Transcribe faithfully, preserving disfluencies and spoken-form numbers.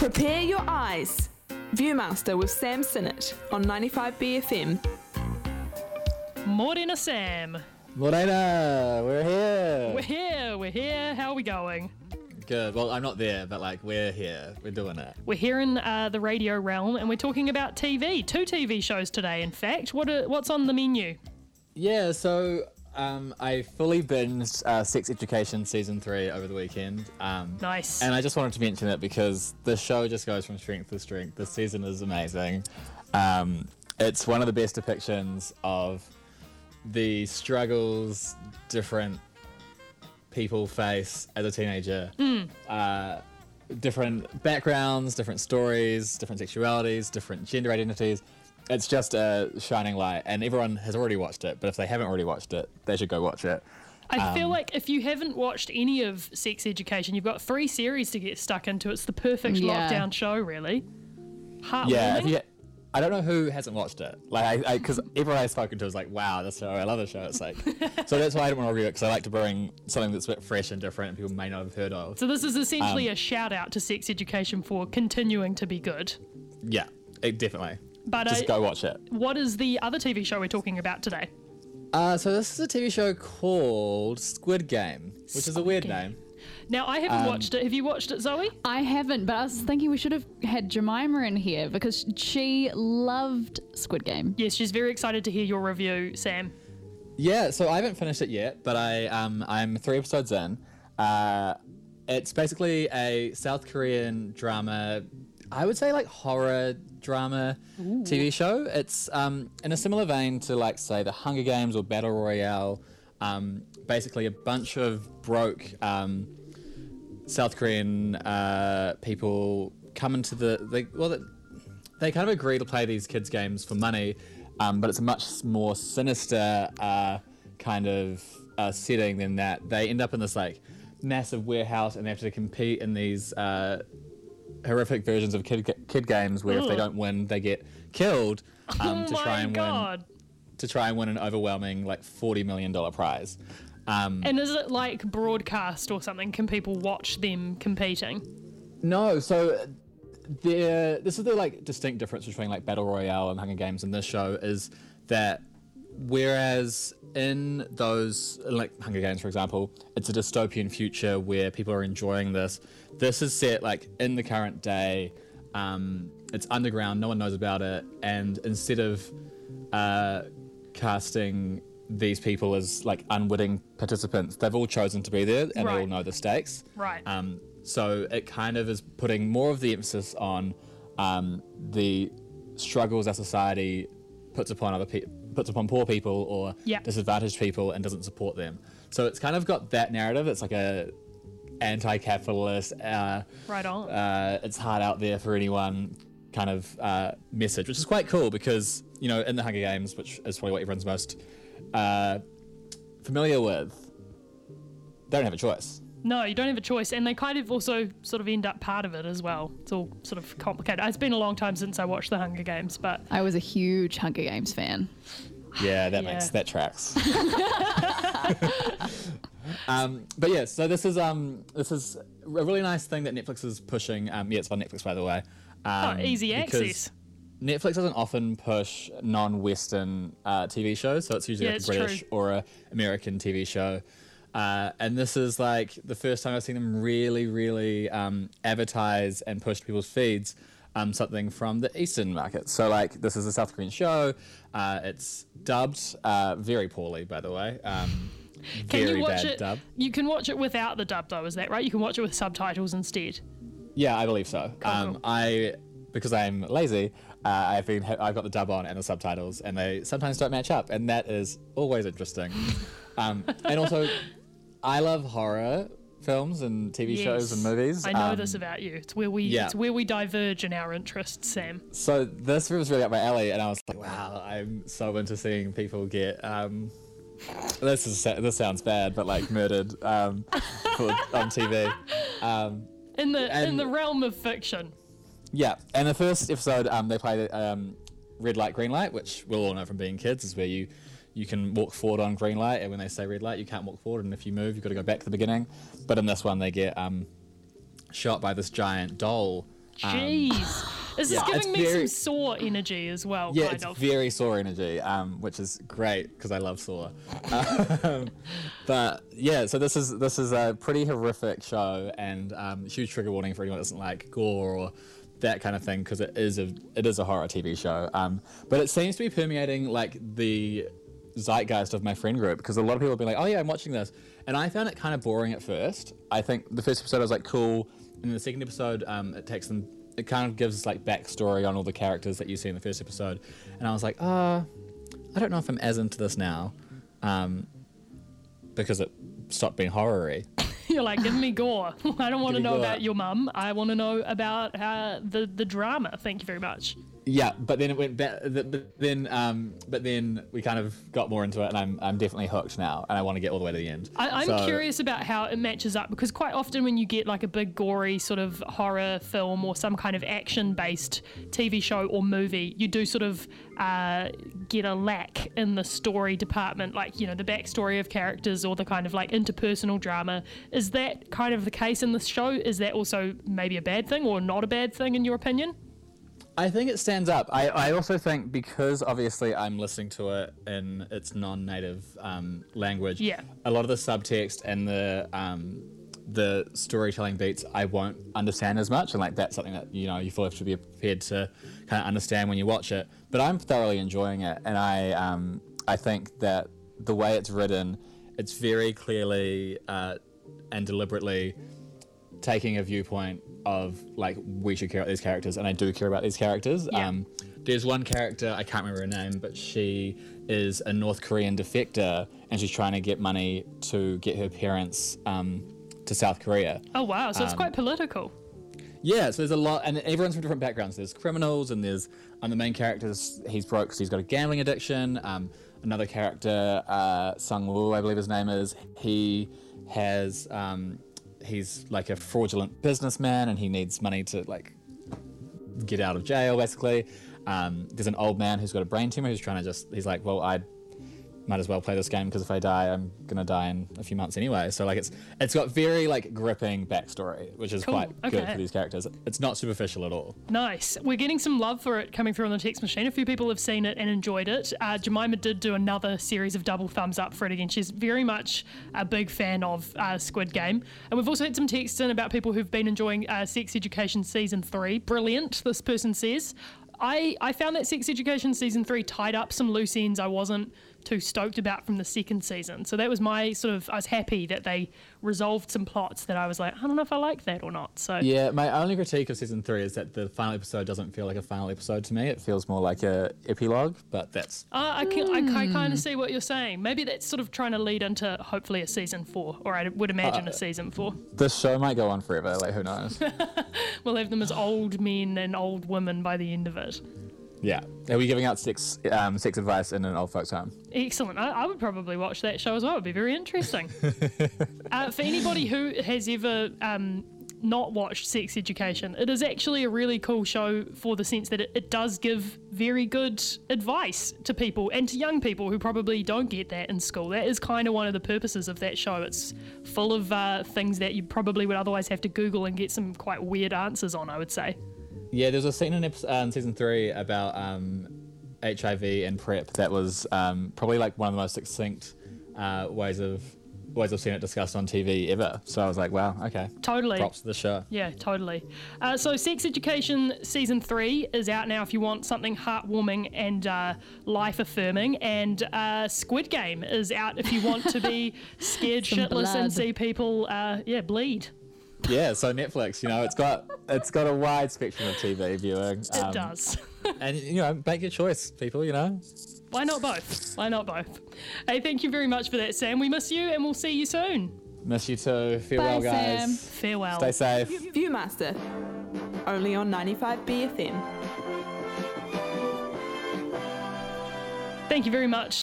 Prepare your eyes. Viewmaster with Sam Sinnott on ninety-five B F M. Morena Sam. Morena, we're here. We're here, we're here. How are we going? Good. Well, I'm not there, but like we're here. We're doing it. We're here in uh, the radio realm, and we're talking about T V. Two T V shows today, in fact. What are, what's on the menu? Yeah, so um, I fully binged uh, Sex Education season three over the weekend. Um, Nice. And I just wanted to mention it because the show just goes from strength to strength. This season is amazing. Um, it's one of the best depictions of the struggles different people face as a teenager. Mm. Uh, different backgrounds, different stories, different sexualities, different gender identities. It's just a shining light, and everyone has already watched it, but if they haven't already watched it, they should go watch it. I Um, feel like if you haven't watched any of Sex Education, you've got three series to get stuck into. It's the perfect Yeah. lockdown show, really. Heartwarming. Yeah, if you, I don't know who hasn't watched it. Like, I, because everyone I've spoken to is like, wow, this show, I love this show. It's like, so that's why I don't want to review it, because I like to bring something that's a bit fresh and different and people may not have heard of. So this is essentially Um, a shout out to Sex Education for continuing to be good. Yeah, it, definitely. But Just uh, go watch it. what is the other T V show we're talking about today? Uh, so this is a T V show called Squid Game, which is a weird Game. name. Now, I haven't Um, watched it. Have you watched it, Zoe? I haven't, but I was thinking we should have had Jemima in here because she loved Squid Game. Yes, she's very excited to hear your review, Sam. Yeah, so I haven't finished it yet, but I um I'm three episodes in. Uh, it's basically a South Korean drama, I would say like horror drama T V show. It's um in a similar vein to like say the Hunger Games or Battle Royale. Um, basically a bunch of broke um, South Korean uh, people come into the they well they, they kind of agree to play these kids games for money, um, but it's a much more sinister uh, kind of uh, setting than that. They end up in this like massive warehouse and they have to compete in these uh, horrific versions of kid kid games where if they Ugh. don't win they get killed um, oh to my try and win God. to try and win an overwhelming like forty million dollars prize. Um, And is it like broadcast or something? Can people watch them competing? no, so there. This is the like distinct difference between like Battle Royale and Hunger Games in this show is that whereas in those like Hunger Games, for example, it's a dystopian future where people are enjoying this. This is set like in the current day. Um, it's underground, no one knows about it, and instead of uh, casting these people as like unwitting participants, they've all chosen to be there and they all Right. know the stakes. Right. Um, so it kind of is putting more of the emphasis on um, the struggles our society puts upon other people, puts upon poor people or Yeah. disadvantaged people and doesn't support them. So it's kind of got that narrative. It's like a anti-capitalist, uh, Right on. uh, it's hard out there for anyone kind of uh, message, which is quite cool because, you know, in the Hunger Games, which is probably what everyone's most uh, familiar with, they don't have a choice. No, you don't have a choice. And they kind of also sort of end up part of it as well. It's all sort of complicated. It's been a long time since I watched the Hunger Games, but I was a huge Hunger Games fan. Yeah, that Yeah. makes that tracks. um, but yeah, so this is um this is a really nice thing that Netflix is pushing. Um, yeah, it's on Netflix by the way. Um, oh, easy because access. Netflix doesn't often push non-Western uh, T V shows, so it's usually Yeah, like it's a British true. or a American T V show. Uh, and this is like the first time I've seen them really, really um, advertise and push to people's feeds um, something from the Eastern market. So like this is a South Korean show. Uh, it's dubbed uh, very poorly, by the way. Um, Can very you watch bad it? dub. You can watch it without the dub, though, is that right? You can watch it with subtitles instead. Yeah, I believe so. Cool, um, cool. I because I'm lazy, uh, I've been I've got the dub on and the subtitles, and they sometimes don't match up, and that is always interesting. um, and also, I love horror films and T V shows and Yes. movies. I know Um, this about you. It's where we yeah. it's where we diverge in our interests, Sam. So this was really up my alley, and I was like, wow, I'm so into seeing people get. Um, this is this sounds bad, but like murdered um, for, on T V. Um, In the in And- the realm of fiction. Yeah, and the first episode, um, they play um, red light, green light, which we'll all know from being kids, is where you you can walk forward on green light, and when they say red light, you can't walk forward, and if you move, you've got to go back to the beginning. But in this one, they get um, shot by this giant doll Jeez. This yeah, is giving it's me very- some Saw energy as well, Yeah, kind it's of. very Saw energy, um, which is great because I love Saw. Um, but yeah, so this is this is a pretty horrific show, and um, huge trigger warning for anyone that doesn't like gore or that kind of thing, because it is a it is a horror T V show. Um, but it seems to be permeating like the zeitgeist of my friend group, because a lot of people have been like, "Oh yeah, I'm watching this," and I found it kind of boring at first. I think the first episode I was like, "Cool," and then the second episode, um, it takes them. It kind of gives like backstory on all the characters that you see in the first episode, and I was like, uh, I don't know if I'm as into this now, um, because it stopped being horror-y. You're like, give me gore. I don't want to Give me know gore. about your mum. I want to know about uh, the the drama. Thank you very much. Yeah, but then it went back. But then, um, but then we kind of got more into it, and I'm I'm definitely hooked now, and I want to get all the way to the end. I, I'm So- curious about how it matches up, because quite often when you get like a big gory sort of horror film or some kind of action-based T V show or movie, you do sort of uh, get a lack in the story department, like, you know, the backstory of characters or the kind of like interpersonal drama. Is that kind of the case in this show? Is that also maybe a bad thing or not a bad thing in your opinion? I think it stands up. I, I also think because obviously I'm listening to it in its non-native um, language. Yeah. A lot of the subtext and the um, the storytelling beats I won't understand as much, and like that's something that, you know, you feel have to be prepared to kind of understand when you watch it. But I'm thoroughly enjoying it, and I um, I think that the way it's written, it's very clearly uh, and deliberately taking a viewpoint of like, we should care about these characters, and I do care about these characters. Yeah. Um, there's one character, I can't remember her name, but she is a North Korean defector, and she's trying to get money to get her parents um, to South Korea. Oh wow, so it's Um, quite political. Yeah, so there's a lot, and everyone's from different backgrounds. There's criminals, and there's um, the main character's he's broke because he's got a gambling addiction. Um, another character, uh, Sung Woo, I believe his name is, he has um, he's like a fraudulent businessman, and he needs money to like get out of jail, basically. Um, there's an old man who's got a brain tumor who's trying to just, he's like, well, I might as well play this game because if I die, I'm gonna die in a few months anyway. So like it's it's got very like gripping backstory, which is Cool, quite good okay. for these characters. It's not superficial at all. Nice. We're getting some love for it coming through on the text machine. A few people have seen it and enjoyed it. Uh, Jemima did do another series of double thumbs up for it again. She's very much a big fan of uh, Squid Game. And we've also had some texts in about people who've been enjoying uh, Sex Education Season three. Brilliant, this person says. I, I found that Sex Education Season three tied up some loose ends I wasn't too stoked about from the second season. So that was my sort of, I was happy that they resolved some plots that I was like, I don't know if I like that or not. So Yeah, my only critique of season three is that the final episode doesn't feel like a final episode to me. It feels more like a epilogue, but that's Uh, I can I, I kind of see what you're saying. Maybe that's sort of trying to lead into hopefully a season four, or I would imagine a season four. this show might go on forever. Like who knows? We'll have them as old men and old women by the end of it. Yeah, are we giving out sex um, sex advice in an old folks' home? Excellent. I, I would probably watch that show as well. It would be very interesting. uh, for anybody who has ever um, not watched Sex Education, it is actually a really cool show for the sense that it, it does give very good advice to people and to young people who probably don't get that in school. That is kind of one of the purposes of that show. It's full of uh, things that you probably would otherwise have to Google and get some quite weird answers on, I would say. Yeah, there's a scene in episode, um, season three about um, H I V and PrEP that was um, probably like one of the most succinct uh, ways of ways I've seen it discussed on T V ever. So I was like, wow, okay. Totally. Props to the show. Yeah, totally. Uh, so Sex Education Season three is out now if you want something heartwarming and uh, life-affirming. And uh, Squid Game is out if you want to be scared Some shitless and blood. see people, uh, yeah, bleed. Yeah, so Netflix, you know, it's got it's got a wide spectrum of T V viewing. It um, does. And you know, make your choice, people. You know. Why not both? Why not both? Hey, thank you very much for that, Sam. We miss you and we'll see you soon. Miss you too. Farewell, Bye, guys. Sam. Farewell. Stay safe. Viewmaster, only on ninety-five B F M. Thank you very much